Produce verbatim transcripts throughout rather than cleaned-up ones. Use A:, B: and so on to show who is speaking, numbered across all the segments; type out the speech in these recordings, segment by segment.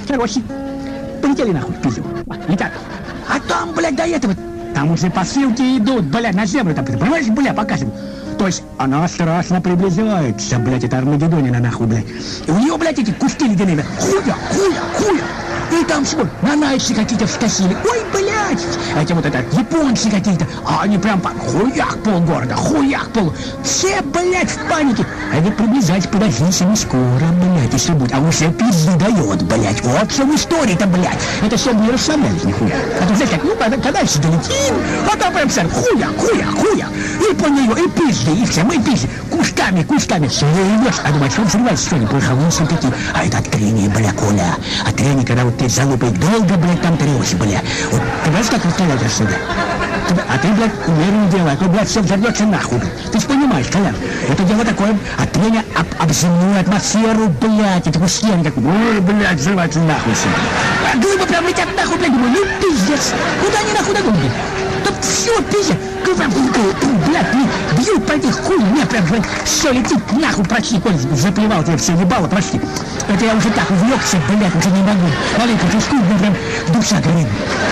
A: короче, полетели нахуй в пизду. Летят. А там, блядь, до этого, там уже посылки идут, блядь, на землю, там, понимаешь, блядь, показывают. То есть она страшно приближается, блядь, это Армагеддонина, нахуй, блядь. И у нее, блядь, эти куски ледяные, хуя, хуя, хуя. И там что, нанайцы какие-то вскосили. Ой, блядь, эти вот это, японцы какие-то. А они прям по хуях полгорода, хуях пол. Все, блядь, в панике. А ведь приближать, подождите, не скоро, блядь, если будет. А уже пизды дает, блядь. Вот что в истории-то, блядь. Это все не расслаблялись, нихуя. А то, знаешь, как, ну, подальше долетим, а там прям все, хуя, хуя, хуя. И по нее, и пизды, и все, мы пизды. Кусками, кусками. Все, идешь. А думаешь, что взрывается, что не пороховался пяти. А это от трения, бля, Коля. От трения, когда вот ты залупой долго, блядь, там трёшь, бля. Вот, ты знаешь, как расставлять отсюда? А ты, блядь, умеренно делай, а то, блядь, все взорвется нахуй, блядь. Ты же понимаешь, Колян, это дело такое, от трения об, об земную атмосферу, блядь, и такой стен, как, ой, блядь, взрывается нахуй все. А глыбы прям летят нахуй, блядь, думаю, ну, пиздец, куда они нахуй догонят? Тут все, пиздец, блядь, бьют по этих хуй, мне прям, блядь, все летит нахуй, почти, Коль, заплевал тебе все ебало, почти. Это я уже так увлекся, блядь, уже не могу. Маленько чувствую, мне прям душа горит.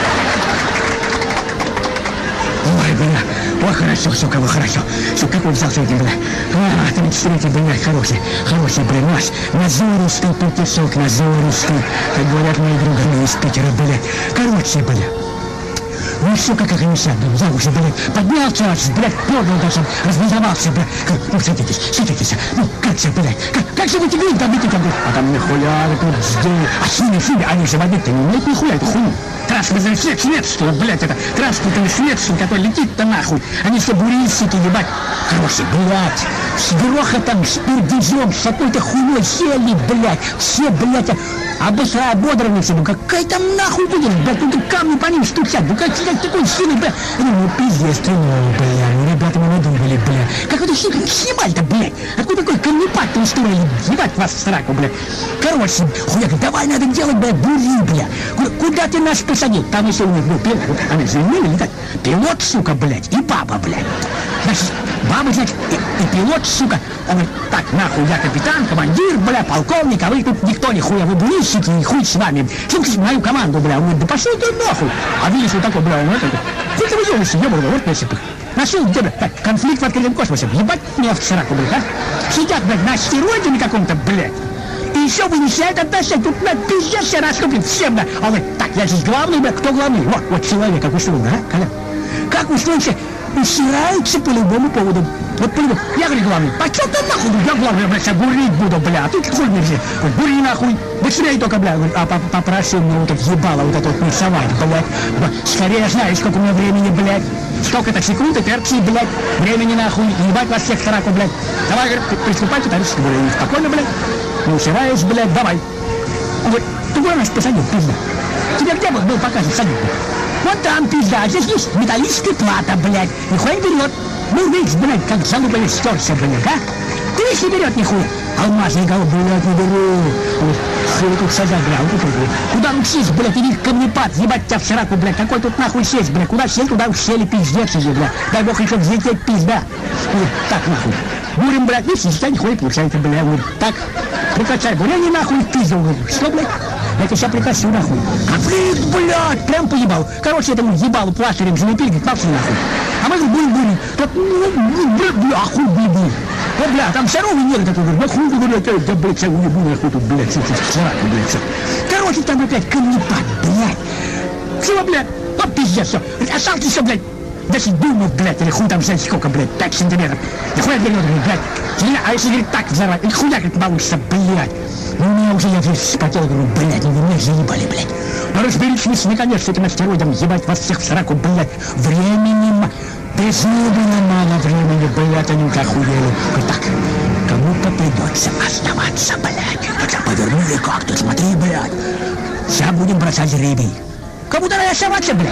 A: Ой, бля, ой, хорошо, все, кого хорошо. Все, как он взял сегодня, бля. А, тридцать третий, блядь, хороший, хороший, бля, наш назористый путешок, назористый. Как говорят мои други из Питера, блядь. Короче, бля. Ну все как огнеся, блядь, я уже, блядь, поднял час, блядь, поднял даже, разбежавался, блядь. Ну, садитесь, садитесь, ну, как же, блядь, как, как же вы тебе там идти, там, а там нихуя, тут жди, а шины, шины, они же водить-то не умеют нихуя, это хуйня. Транспортный свет, свет, что ли, блядь, это транспортный свет, что ли, который летит-то нахуй, они все бурильщики, ебать. Короче, блядь, с грохотом, с пердежом, с какой-то хуйней сели, блядь, все, блядь, обосра ободранницы, ну какая там нахуй будет, блядь, ну камни по ним стучат, ну как блядь, такой сильный, блядь, ну пиздец, ты, ну, блядь, ну ребята мы надумали, блядь, как это снимали-то, блядь, какой такой камнепад-то устроили, ебать вас в сраку, блядь, короче, хуяк, давай надо делать, блядь, бури, блядь, куда, куда ты нас посадил, там еще у них был пилот, они же умели летать, пилот, сука, блядь, и папа, блядь, значит, баба, значит, и, и пилот, сука, он говорит, так, нахуй, я капитан, командир, бля, полковник, а вы тут никто не хуя, вы бурильщики, и хуй с вами. Слушайте мою команду, бля, он говорит, да пошел ты нахуй. А видишь, вот такой, бля, он это, хуй ты выделаешь, ебаный, вот насипах. Нашел где, бля, так, конфликт в открытом космосе, ебать нефть в сраку, бля, а? Сидят, блядь, на астероиде на каком-то, блядь. И еще вынесяют отношения, тут, блядь, пиздец все раскуплен, всем, бля. А он говорит, так, я здесь главный, бля, кто главный? Вот, вот человек, как устроен, да, Коля? Как устроен все? Усираются по любому поводу. Вот по любому. Я говорю, главный, а чё ты нахуй? Я главный, бля, сейчас бурить буду, бля. А ты хуй нельзя. Вот бури нахуй. Быстрее только, бля. А попросил мне вот это ебало, вот это вот нарисовать, блядь. Скорее знаю, сколько у меня времени, блядь. Сколько-то секунд и перцы, блядь. Времени нахуй. Ебать вас всех сраку, блядь. Давай, говорит, приступайте, товарищ, говорю, спокойно, блядь. Не усираешь, блядь, давай. Вот, ты куда нас посадил, пизда? Тебе где был, был показан, садил, блядь? Вот там, пизда, здесь есть металлическая плата, блядь. Нихуя не берет. Ну, видишь, блядь, как залупами стерся, блядь, а? Ты видишь, не берет нихуя. Алмазный голубь, блядь, не беру. Хуй тут сажать, блядь, вот тут, блядь. Куда ну сесть, блядь, иди камнепад, ебать тебя в сраку, блядь. Какой тут нахуй сесть, блядь. Куда сесть, туда сели, пиздец уже, блядь. Дай бог еще взлететь, пизда. Вот так, нахуй. Бурим, блядь, видишь, сидя нихуя не получается, блядь. Вот так, прекращай, бурение, нахуй, пиздил, блядь. Что, блядь? Это сейчас прекращу, нахуй. Конфликт, блядь, прям поебал. Короче, этому ебалу пластырем залепили, говорит, папсу нахуй. А мы говорим, бурим, бурим. Так, бля, бля, хуй, бля, бля. О, бля, там здоровый нет такой, говорит, да хуй, блядь, да, блядь, вся уебу, нахуй тут, блядь, все, все, все, блядь, все. Короче, там опять камнепад, блядь. Все, блядь, вот пиздец, все. Остался все, блядь. десять дюймов, блядь, или хуй там, знаете, сколько, блядь, пять сантиметров. Нихуя берет, блядь. А если, говорит, так взорвать, и хуя, говорит, получится, блядь. Ну, у меня уже, я здесь вспотел, говорю, блядь, ну, вы меня заебали, блядь. Ну, разберитесь, наконец, с этим астероидом, ебать вас всех в сраку, блядь. Времени мало, безумно мало времени, блядь, они уже охуели. Так, кому-то придется оставаться, блядь. Хотя повернули как-то, смотри, блядь. Сейчас будем бросать жребий. Кому-то надо оставаться, блядь.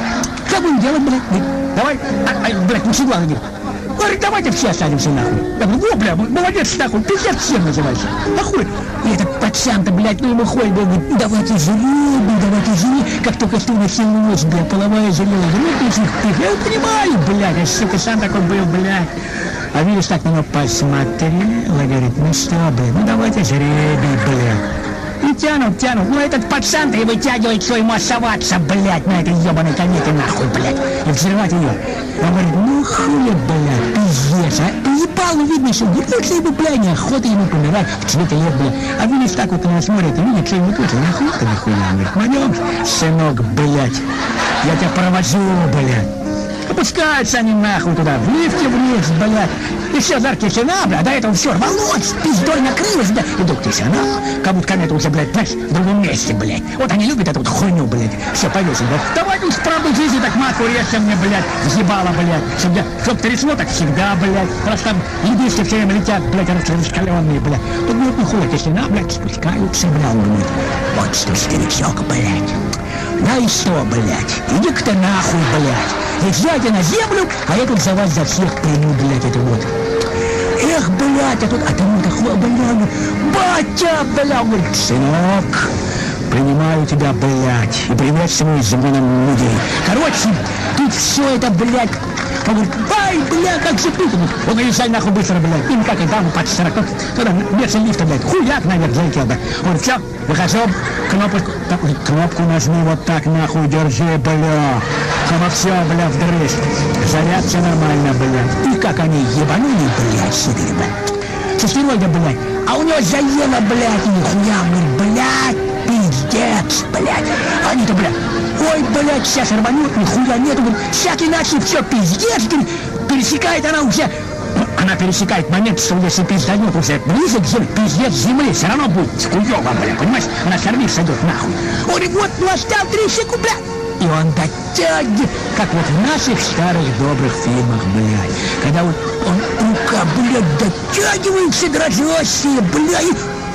A: Что будем делать, блядь? Давай, а, а, блядь, ну, седла, говорит. Говорит, давайте все останемся, нахуй. Я говорю, о, бля, молодец, нахуй, пиздец всем называется. Нахуй. И этот пацан-то, блядь, ну ему ходит, говорит, давайте жребий, давайте жребий. Как только что началось, бля, половая жребий. Ну, ты, я понимаю, блядь, а сука, сам такой был, блядь. А видишь, так на него посмотрела, говорит, ну что, блядь, ну давайте жребий, блядь. И тянут, тянут. Ну этот пацан-то и вытягивает, что ему оставаться, блядь, на этой ебаной комете, нахуй, блядь. И взрывать ее. Он говорит, ну хуя, блядь, пиздец, а? Ебалу видно, что гипнется ему, блядь, неохота ему помирать в цвете лет, блядь. А видишь, так вот на смотрит и видит, что ему тут, нахуй ты, нахуя, он говорит, манёк, сынок, блядь, я тебя провожу, блядь. Опускаются они нахуй туда, в лифте вниз, блядь. И все, зар тишина, блядь, до этого все рвалось, пиздой накрылось, блядь. И вдруг тишина, как будто комета уже, блядь, знаешь, в другом месте, блядь. Вот они любят эту вот хуйню, блядь. Все, повесили, блядь. Давай тут правду жизни так матку режься мне, блядь, въебало, блядь. Чтоб, я, чтоб трясло так всегда, блядь. Просто там единственные все время летят, блядь, раскаленные, блядь. Тут будет нихуя тишина, блядь, спускаются, блядь, он говорит. Вот что, старичок, блядь. Да и что, блядь, иди-ка ты нахуй, блядь. Езжайте на землю, а я тут за вас за всех приму, блядь, это вот. Эх, блядь, а тут, а там такое, блядь, батя, блядь, он говорит, сынок, принимаю тебя, блядь, и приветствую изгоном людей. Короче, тут все это, блядь, он говорит, ай, бля, как же тут? Он наезжай нахуй быстро, блядь, им как и даму под сорок, туда, вместо лифта, блядь, хуяк наверх залетел, блядь. Он говорит, все, выхожу, кнопку, так, кнопку нажми вот так, нахуй, держи, бля. Оно все, бля, вдрызг. Заряд все нормально, блядь. И как они ебанули, блядь, сидели, блядь. Со стероида, блядь. А у него заело, блядь, нихуя, блядь, пиздец, блядь. Они-то, блядь, ой, блядь, сейчас рванет, нихуя нету, блядь. Всяк иначе все, пиздец, блядь. Пересекает она уже. Она пересекает момент, что если пизданет уже ближе к земле, пиздец земли, все равно будет хуёво, блядь, понимаешь? Она все равно сойдет нахуй. Он говорит, вот, ну оставь три секунды, блядь. И он дотягивает, как вот в наших старых добрых фильмах, блядь. Когда вот он, рука, блядь, дотягивается дрожащая, блядь.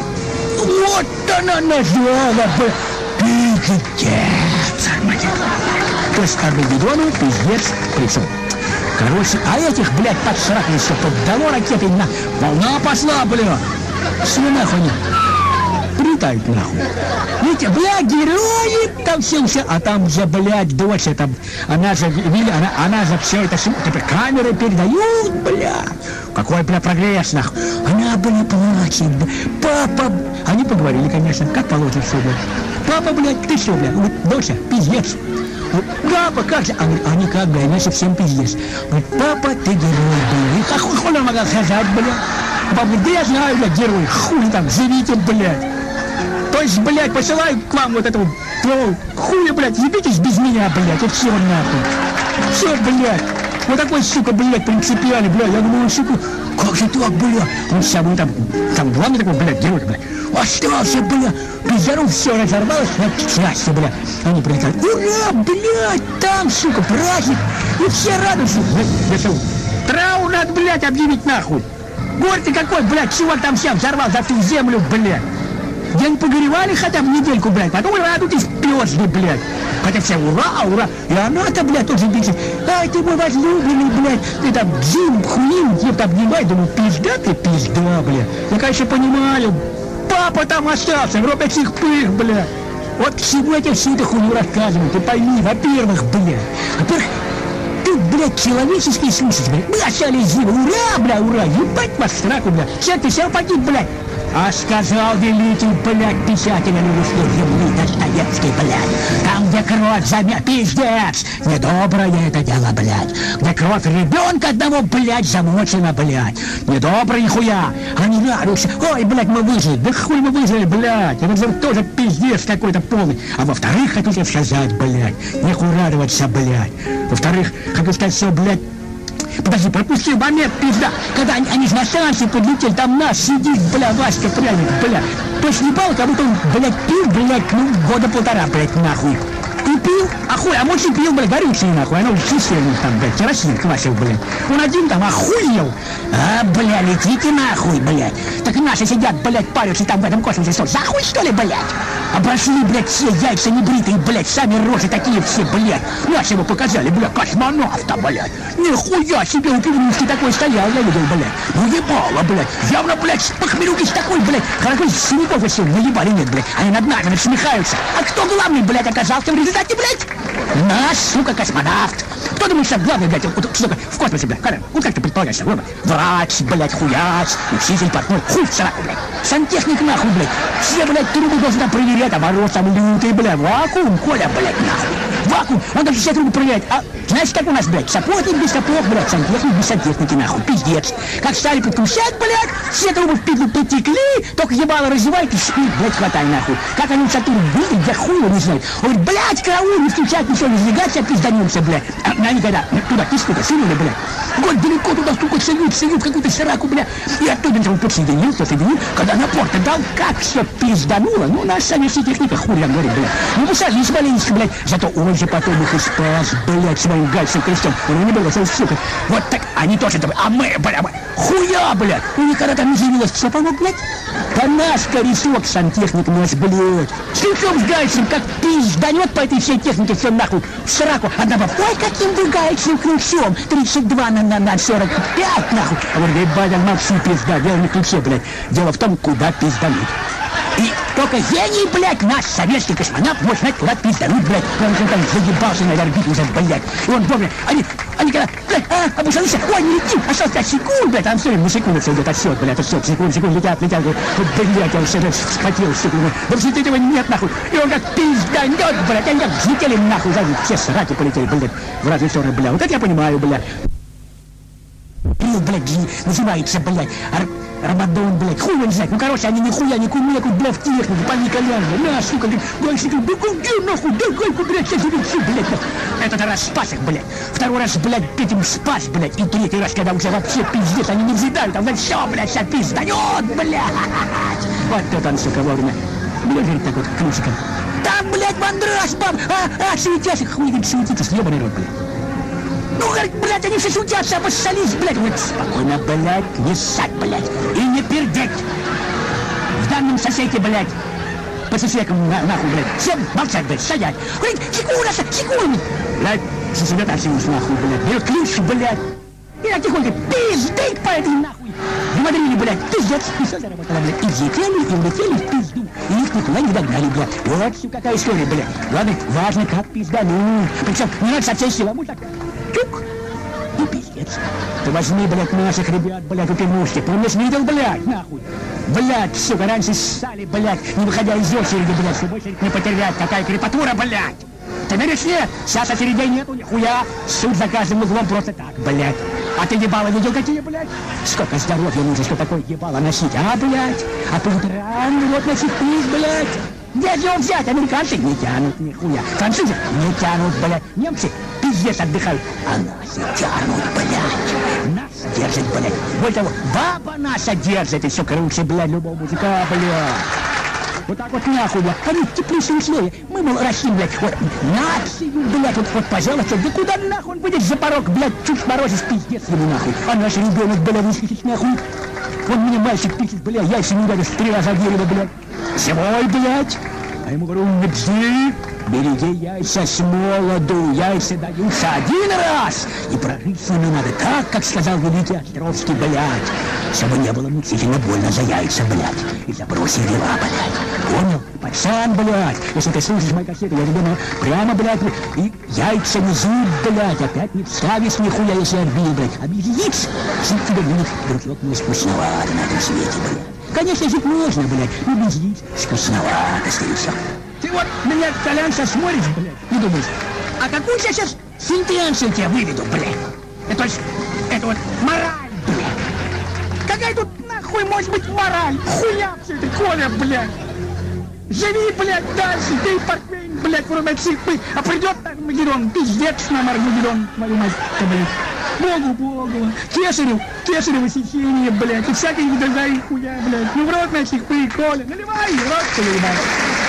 A: Вот она нажала, блядь. Пиздец, арматик. То есть Армагеддону пиздец пришел. Короче, а этих, блядь, под шраками все поддало ракетой на... Волна пошла, блядь. Все нахуй не... Прилетают нахуй. Видите, блядь, герои, там все, все, а там же, блядь, дочь, там, она же, видели, она, она же все это, теперь камеры передают, блядь. Какой, блядь, прогресс, нахуй. Она, блядь, плачет, блядь. Папа, они поговорили, конечно, как положено все, блядь. Папа, блядь, ты что, блядь, вот, доча, пиздец. Вот, папа, как же, а, они как, блядь, они совсем пиздец. Говорит, папа, ты герой, блядь. И как хуй он могла сказать, блядь. Папа говорит, да я знаю, блядь, герой, хуй там, живите, блядь. То есть, блядь, посылаю к вам вот этого, ну, хуя, блядь, ебитесь без меня, блядь, вот все нахуй. Все, блядь. Вот такой, сука, блядь, принципиальный, блядь. Я думаю, сука, как же так, блядь? Он сам, он там, там главный такой, блядь, герой, блядь. Остался, блядь. Пиздаров все разорвалось, на счастье, блядь. Они прилетают. Ура, блядь, там, сука, праздник. И все радуются. Я что, траур надо, блядь, объявить нахуй. Горе-то какой, блядь, чего там всем взорвал за всю землю, блядь. День погоревали хотя бы недельку, блядь, потом радуйтесь пёзли, блядь. Хотя все ура, ура. И она-то, блядь, тоже пишет, ай, ты мой возлюбленный, блядь, ты там зим, хуин, я там обнимай, думаю, пизда ты, пизда, блядь. Я, конечно, понимаю, папа там остался, в ропе сих пых, блядь. Вот к чему эти всю эту хуйню рассказывают, ты пойми, во-первых, блядь, во-первых, ты, блядь, человеческий слушатель, блядь, мы остались живы, ура, блядь, ура, ебать вас страху, блядь, все, ты все погиб, блядь. А сказал великий, блядь, писатель русской земли Достоевский, блядь, там, где кровь замя... Пиздец! Недоброе это дело, блядь. Где кровь ребенка одного, блядь, замочена, блядь. Недоброе нихуя. Они радуются. Ой, блядь, мы выжили. Да хуй мы выжили, блядь. Это же тоже пиздец какой-то полный. А во-вторых, хочу тебе сказать, блядь, нехуй радоваться, блядь. Во-вторых, хочу сказать все, блядь, подожди, пропустил момент, пизда, когда они, они же на станции подлетели, там нас сидит, бля, Васька пряник, бля. Точно не пал, как будто он, блядь, пил, блядь, ну, года полтора, блядь, нахуй. Ты пил? А хуй, а может и пил, блядь, горючий, нахуй, оно чистое там, блядь, керосин квасил, блядь. Он один там охуел. А, бля, летите нахуй, блядь. Так наши сидят, блядь, парятся там в этом космосе, что, за хуй, что ли, блядь? Обошли, блядь, все яйца небритые, блядь, сами рожи такие все, блядь. Нашего показали, блядь, космонавта, блядь. Нихуя себе, у пивнушки такой стоял, я видел, блядь. Ну ебало, блядь. Явно, блядь, с похмелюки с такой, блядь. Хорошо, синяков все наебали, нет, блядь. Они над нами насмехаются. А кто главный, блядь, оказался в результате, блядь? Наш, сука, космонавт. Кто думает, что главное, блядь, вот, что такое в космосе, блядь, когда? Вот как ты предполагаешь, робот? Врач, блядь, хуяч, учитель, партнер, хуй в сраку, блядь. Сантехник нахуй, блядь. Все, блядь, трубы должны там проверять, а мороз там лютый, блядь. Вакуум, Коля, блядь, нахуй. Вакуум, он даже все трубы проверяет. А знаешь, как у нас, блядь, сапожник без сапог, блядь, сантехник без сантехники, нахуй, пиздец. Как стали подключать, блядь, все трубы в петлю потекли, только ебало разевает и спит, блядь, хватай, нахуй. Как они в сатуру выйдут, я хуй его не знаю. Он говорит, блядь, караул, не включать ничего, не сдвигать, сейчас пизданемся, блядь. А они когда туда киску-то сунули, блядь. Вот далеко туда столько шагут, шагут, какую-то сраку, блядь. И оттуда он подсоединил, подсоединил, когда напор-то дал, как все пиздануло. Ну, наша советская техника, хуй я говорю, блядь. Ну, посадись маленечко, блядь. Зато он же потом их и спас, блядь, своим гальцем крестом. Он не было, сука. Вот так, они тоже, а мы, блядь, хуя, блядь. У них когда там изъявилось, все помог, блядь. Да наш коресок, сантехник наш, блядь. Стрелком с гальцем, как пизданет по этой всей технике, все нахуй, в сраку. Одна баба, ой, каким вы гальцем ключом, тридцать два на, на, на сорок пять, нахуй. А говорит, ебать, молчи, пизда, дело не в ключе, блядь. Дело в том, куда пиздануть. И только гений, блядь, наш советский космонавт может знать, куда пиздануть, блядь. Он там загибался на орбиту уже, блядь. И он вовремя, они, они когда, блядь, а, обушался, ой, не летим, осталось пять секунд, блядь, там все время на секунду все идет отсчет, блядь, отсчет, секунд, секунд, летят, летят, блядь, блядь, он все вспотел, сука, да все этого нет, нахуй. И он как пизданет, блядь, они как взлетели, нахуй, сзади, все сраки полетели, блядь, в разные стороны, блядь. Вот это я понимаю, блядь. Блядь, называется, блядь, Рамадан, блядь, хуй он знает. Ну, короче, они нихуя не кумекут, блядь, в технику, пани Колян, блядь, на, сука, блядь, дальше, блядь, где, нахуй, дай гайку, блядь, сейчас все, блядь, этот раз спас их, блядь, второй раз, блядь, этим спас, блядь, и третий раз, когда уже вообще пиздец, они не взлетают, там, блядь, все, блядь, вся пиздает, блядь, вот тут он, сука, вовремя, блядь, говорит, так вот, ключиком, там, блядь, мандраж, баб, а, а, светясь, хуй, говорит, светитесь, ебаный рот, блядь. Ну, говорит, блядь, они все шутятся, обоссались, блядь. Вот спокойно, блядь, не ссать, блядь, и не пердеть. В данном сосеке, блядь, по сосекам, на, нахуй, блядь, всем молчать, блядь, стоять. Говорит, секунда, секунда. Блядь, сосредотачиваюсь, нахуй, блядь, берет ключ, блядь. И я тихонько, пиздык по этой, нахуй. Говорили, блядь, пиздец, и все заработало, блядь. И взлетели, и улетели в пизду. И их никуда не догнали, блядь. Вот все какая история, блядь. Главное, важно, как пиздануть. Причем не надо со всей силы, а так. Чук! И пиздец. Ты возьми, блядь, наших ребят, блядь, у пивнушки. Помнишь, видел, блядь, нахуй? Блядь, сука, раньше ссали, блядь, не выходя из очереди, блядь, чтобы очередь не потерять. Какая крепатура, блядь! Ты веришь, нет? Сейчас очередей нету, нихуя. Суд за каждым углом просто так, блядь. А ты ебало видел какие, блядь? Сколько здоровья нужно, что такое ебало носить, а, блядь? А по утрам вот носить приз, блядь. Где же его взять? Американцы не тянут, нихуя. Французы не тянут, блядь. Немцы пиздец отдыхают. А нас не тянут, блядь. Нас держит, блядь. Более того, баба наша держит. И все круче, блядь, любого мужика, блядь. Вот так вот нахуй, блядь. Они теплейшие условия. Мы, мол, растим, блядь, вот нацию, блядь, вот, вот, пожалуйста. Да куда нахуй он выйдет за порог, блядь, чуть морозишь, пиздец ему нахуй. А наш ребенок, блядь, выскочить нахуй. Вот мне мальчик пишет, блядь, яйца не ударишь три раза в дерево, блядь. Свой, блядь. А ему говорю, не бзи, береги яйца с молоду, яйца даются один раз. И прожить с ними надо так, как сказал великий Островский, блядь. Чтобы не было мучительно больно за яйца, блядь. И за бросья дела, блядь. Понял? Пацан, блядь. Если ты слушаешь мои кассеты, я тебе прямо, блядь, и яйца не зуб, блядь. Опять не вставишь нихуя, если отбил, блядь. А без яиц жить тебе будет, дружок, не скучновато на этом свете, блядь. Конечно, жить можно, блядь, но без яиц скучновато, старичок. Ты вот меня, Толян, сейчас смотришь, блядь, и думаешь, а какую я сейчас сентенцию тебе выведу, блядь? Это, это вот мораль, блядь. Какая тут нахуй может быть мораль? Хуя все это, Коля, блядь. Живи, блядь, дальше, ты портвейн, блядь, вырубай цифры, а придет Армагеддон, пиздец нам Армагеддон, твою мать, блядь. Богу, Богу, Кесарю, Кесарево сечение, блядь, и всякие другие хуя, блядь. Ну в рот на сих Коля, наливай, рот, наливай.